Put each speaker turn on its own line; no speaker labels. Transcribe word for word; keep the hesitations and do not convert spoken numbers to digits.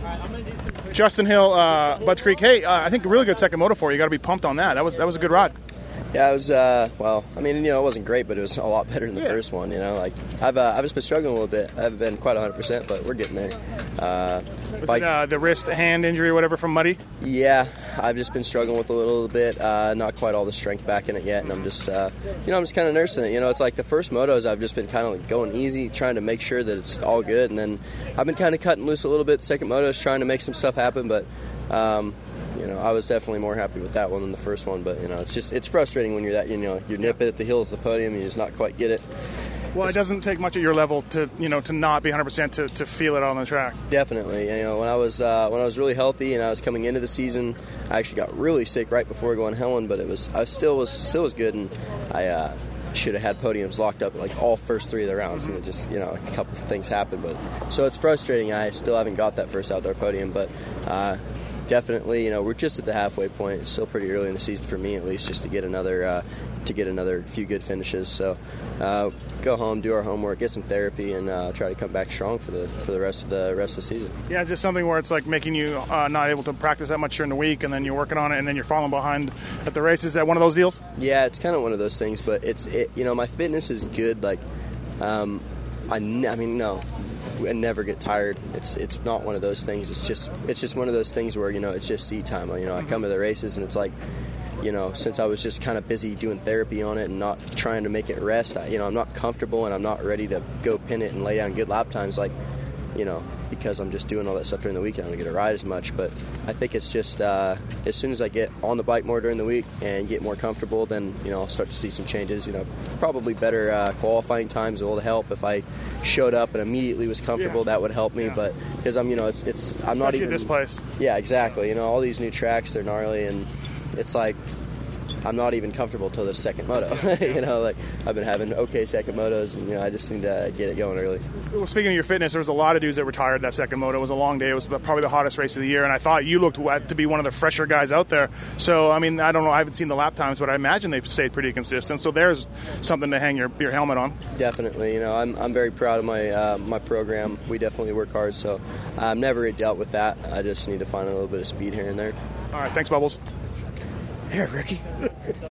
Justin Hill, uh, Budds Creek. Hey, uh, I think a really good second moto for you. You got to be pumped on that. That was that was a good rod.
Yeah, it was. Uh, well, I mean, you know, it wasn't great, but it was a lot better than the yeah. first one. You know, like I've uh, I've just been struggling a little bit. I haven't been quite one hundred percent, but we're getting there. Uh,
was bike, it, uh, the wrist, hand injury, or whatever from Muddy?
Yeah, I've just been struggling with a little bit. Uh, not quite all the strength back in it yet, and I'm just, uh, you know, I'm just kind of nursing it. You know, it's like the first motos, I've just been kind of like going easy, trying to make sure that it's all good, and then I've been kind of cutting loose a little bit. The second motos, trying to make some stuff happen, but. Um, You know, I was definitely more happy with that one than the first one, but you know, it's just it's frustrating when you're that you know you're nipping at the heels of the podium and you just not quite get it.
Well, it doesn't take much at your level to you know to not be one hundred percent to, to feel it on the track.
Definitely, you know, when I was uh, when I was really healthy and I was coming into the season, I actually got really sick right before going to Helen, but it was I still was still was good, and I uh, should have had podiums locked up like all first three of the rounds, mm-hmm. and it just you know a couple of things happened, but so it's frustrating. I still haven't got that first outdoor podium, but. Uh, Definitely, you know, we're just at the halfway point. It's still pretty early in the season for me, at least, just to get another uh, to get another few good finishes. So, uh, go home, do our homework, get some therapy, and uh, try to come back strong for the for the rest of the rest of the season.
Yeah, it's just something where it's like making you uh, not able to practice that much during the week, and then you're working on it, and then you're falling behind at the races. Is that one of those deals?
Yeah, it's kind of one of those things, but it's it, you know, my fitness is good. Like, um, I, I mean, no. And never get tired. It's it's not one of those things. It's just it's just one of those things where you know it's just seat time. You know, I come to the races and it's like, you know, since I was just kind of busy doing therapy on it and not trying to make it rest. I, you know, I'm not comfortable and I'm not ready to go pin it and lay down good lap times. Like, you know, because I'm just doing all that stuff during the week and I don't get to ride as much. But I think it's just uh, as soon as I get on the bike more during the week and get more comfortable, then, you know, I'll start to see some changes. You know, probably better uh, qualifying times will help. If I showed up and immediately was comfortable, yeah. that would help me. Yeah. But because I'm, you know, it's, it's I'm
Especially
not even.
At this place.
Yeah, exactly. You know, all these new tracks, they're gnarly, and it's like. I'm not even comfortable till the second moto. you know, like I've been having okay second motos, and you know, I just need to get it going early.
Well, speaking of your fitness, there was a lot of dudes that retired that second moto. It was a long day. It was the, probably the hottest race of the year, and I thought you looked to be one of the fresher guys out there. So, I mean, I don't know. I haven't seen the lap times, but I imagine they've stayed pretty consistent. So there's something to hang your, your helmet on.
Definitely. You know, I'm I'm very proud of my uh, my program. We definitely work hard. So I've never dealt with that. I just need to find a little bit of speed here and there.
All right. Thanks, Bubbles.
Here, Ricky.